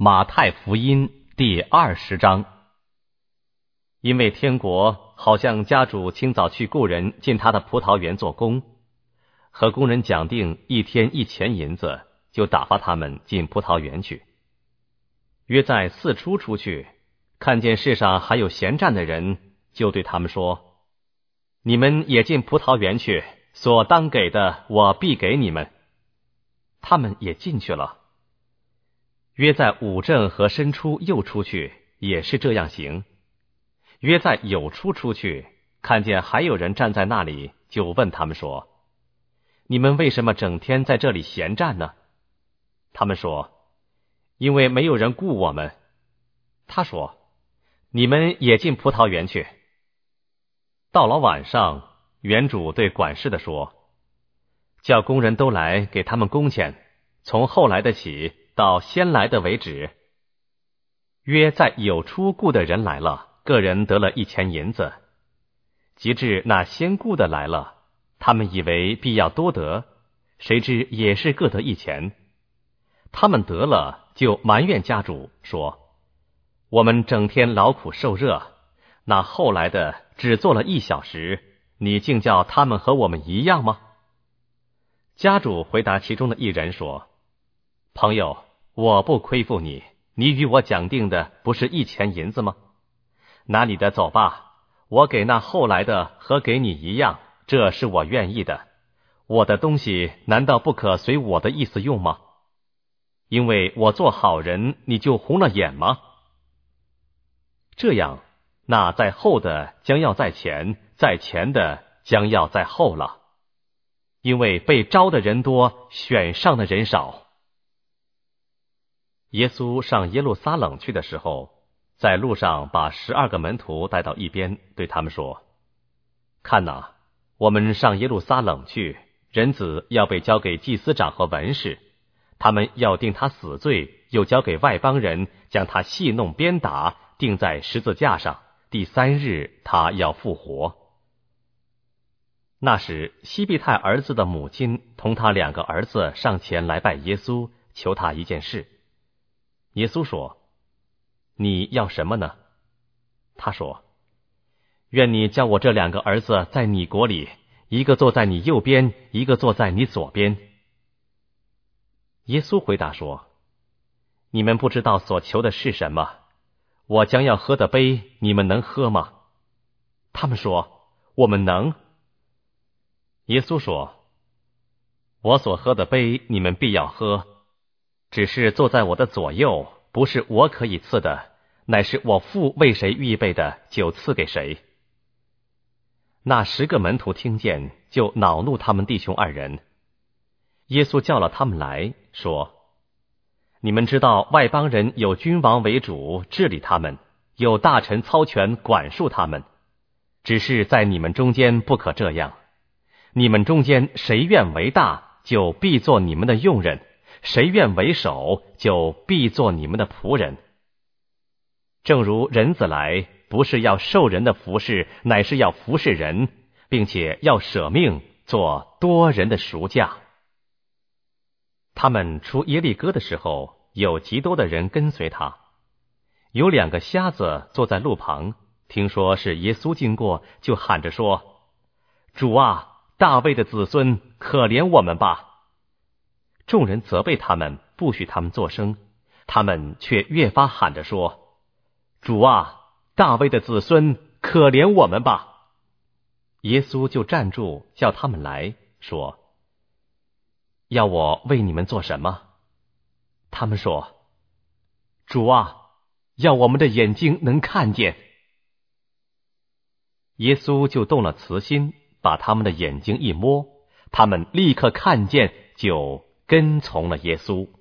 马太福音第20章。因为天国好像家主清早去雇人进他的葡萄园做工，和工人讲定1天1钱银子，就打发他们进葡萄园去。约在4初出去，看见世上还有闲站的人，就对他们说：你们也进葡萄园去，所当给的我必给你们。他们也进去了。约在5正和申初又出去，也是这样行。约在酉初出去，看见还有人站在那里，就问他们说：你们为什么整天在这里闲站呢？他们说：因为没有人雇我们。他说：你们也进葡萄园去。到了晚上，园主对管事的说：叫工人都来给他们工钱，从后来的起到先来的为止。约在酉初雇的人来了，个人得了1钱银子。及至那先雇的来了，他们以为必要多得，谁知也是各得1钱。他们得了，就埋怨家主，说：我们整天劳苦受热，那后来的只做了1小时，你竟叫他们和我们一样吗？家主回答其中的一人说：朋友，我不亏负你，你与我讲定的不是1钱银子吗？拿你的走吧，我给那后来的和给你一样，这是我愿意的。我的东西难道不可随我的意思用吗？因为我做好人，你就红了眼吗？这样，那在后的将要在前，在前的将要在后了。因为被招的人多，选上的人少。耶稣上耶路撒冷去的时候，在路上把12个门徒带到一边，对他们说：看哪，我们上耶路撒冷去，人子要被交给祭司长和文士，他们要定他死罪，又交给外邦人，将他戏弄鞭打，钉在十字架上，第3日他要复活。那时西庇太儿子的母亲同他2个儿子上前来拜耶稣，求他一件事。耶稣说：你要什么呢？他说：愿你叫我这2个儿子在你国里，一个坐在你右边，一个坐在你左边。耶稣回答说：你们不知道所求的是什么，我将要喝的杯，你们能喝吗？他们说：我们能。耶稣说：我所喝的杯，你们必要喝，只是坐在我的左右，不是我可以赐的，乃是我父为谁预备的，就赐给谁。那10个门徒听见，就恼怒他们弟兄2人。耶稣叫了他们来，说：你们知道外邦人有君王为主治理他们，有大臣操权管束他们，只是在你们中间不可这样。你们中间谁愿为大，就必做你们的用人；谁愿为首，就必做你们的仆人。正如人子来，不是要受人的服侍，乃是要服侍人，并且要舍命做多人的赎价。他们出耶利哥的时候，有极多的人跟随他。有2个瞎子坐在路旁，听说是耶稣经过，就喊着说：主啊，大卫的子孙，可怜我们吧！众人责备他们，不许他们作声，他们却越发喊着说：主啊，大卫的子孙，可怜我们吧！耶稣就站住，叫他们来，说：要我为你们做什么？他们说：主啊，要我们的眼睛能看见。耶稣就动了慈心，把他们的眼睛一摸，他们立刻看见，就跟从了耶稣。